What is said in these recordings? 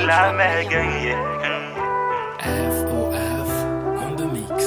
la Megan, FOF on the mix.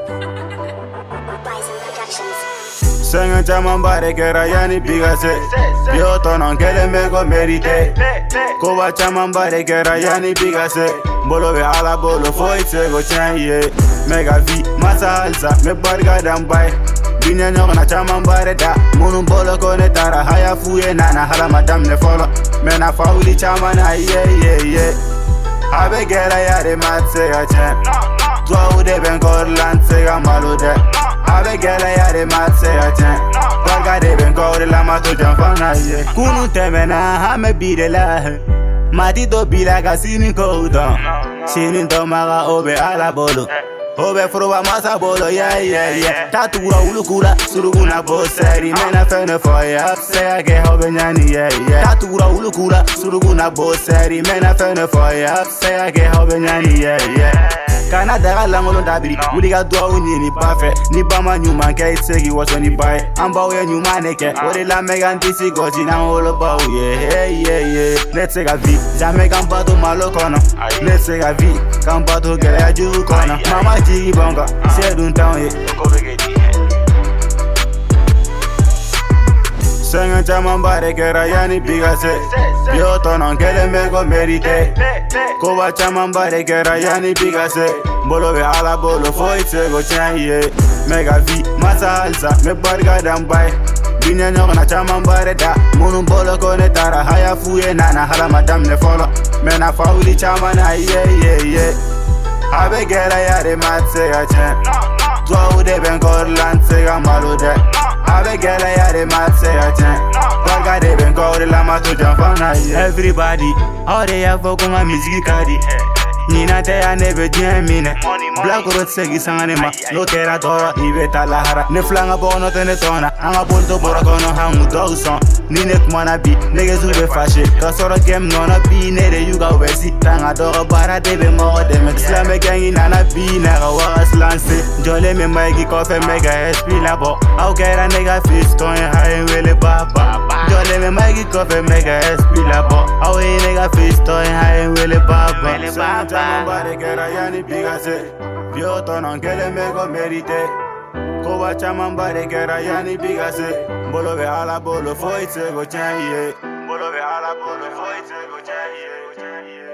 Senga chama mbare kera yani pigase Bioto non kele mego merite Koba chama mbare kera yani pigase Bolo be ala bolo foi sego chanye Mega V masa halsa me barga dambai Binya nyoko na chama mbare da Munu bolo kone tara haya fuye nana hala madam ne follow Mena fauli chama na ye Habe gera yare matse ya chen Dwa ude ben korlan sega malude Habe gera yare matse ya chen Barga de ben kore la mato janfana ye Kunu temena hame bide la Mati do bila ka sinin koudon Sinin do maga obe ala bolo Obe fruba masa bolo yeah Tatura ulukula suruguna boseri Mena fene foya Seya ke hobe nyani yeah Tatura ulukula suruguna boseri Mena fene foya Seya ke hobe nyani yeah Kana daga langolo dabiri Uliga dua unini bafe Ni bama nyuma ke itsegi waso ni bae Amba uye nyuma neke Ode la mega ntisi goji na ngolo ba uye Let's ga vi Jame kambato malo kono Let's ga vi Kambato gele ya juu kono Mama jigi bonga Sedun town ye Senga chama mbare kera yani pigase Bioto non kele mego merite Koba chama mbare kera yani pigase Bolo be ala bolo foi sego chanye Mega V masa halsa me barga dambai Binya nyoko na chama mbare da Munu bolo kone tara haya fuye nana hala madam ne follow Mena fauli chama na ye Habe gera yare matse ya chen Dwa ude ben korlan sega malude Habe gera yare matse ya chen Barga de ben kore la mato janfana ye Everybody, all they have for kunga music kadi Nina te ya nebe dien mine Black road segi sangane ma Lo kera toro ibe talahara Ne flanga bono tene tona Anga polto bora kono hangu dog son Nine kumana bi Nege zube fashe Kasoro game nona bi Nede yuga wesi Tanga doro bara debe mogo deme Slame gangi nana bi Nega wagas lance Jole me maigi kofe mega SP labo Au kera nega fiston Haye wele baba Jole me maigi kofe mega SP labo Au nega fiston Haye wele baba Mbare kera yani pigase Bioto non kele mego merite Koba chama mbare kera yani pigase Bolo be ala bolo foi sego chanye Bolo be ala bolo foi sego chanye